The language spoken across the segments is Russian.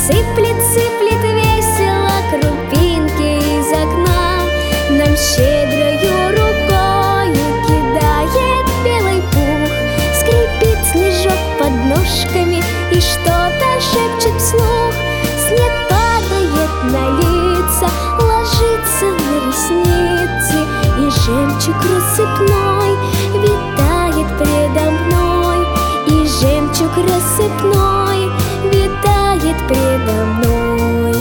Сыплет, сыплет весело крупинки из окна, нам щедрою рукою кидает белый пух. Скрипит снежок под ножками и что-то шепчет вслух. Снег падает на лица, ложится на ресницы, и жемчуг рассыпной витает предо мной, и жемчуг рассыпной витает предо мной.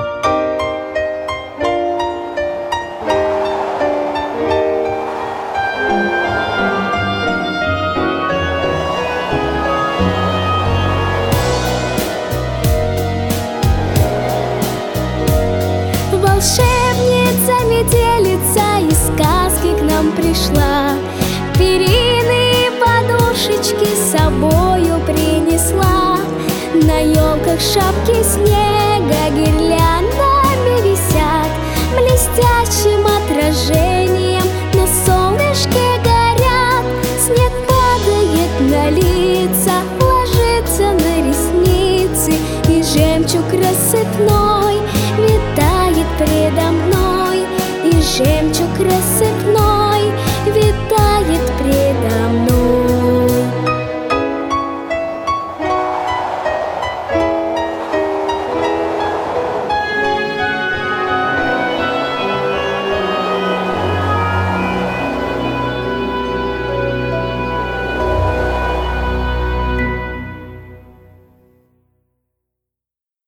Волшебница, метелица из сказки к нам пришла, перины и подушечки с собою принесла. На елках шапки снега гирляндами висят, блестящим отражением на солнышке горят. Снег падает на лица, ложится на ресницы, и жемчуг рассыпной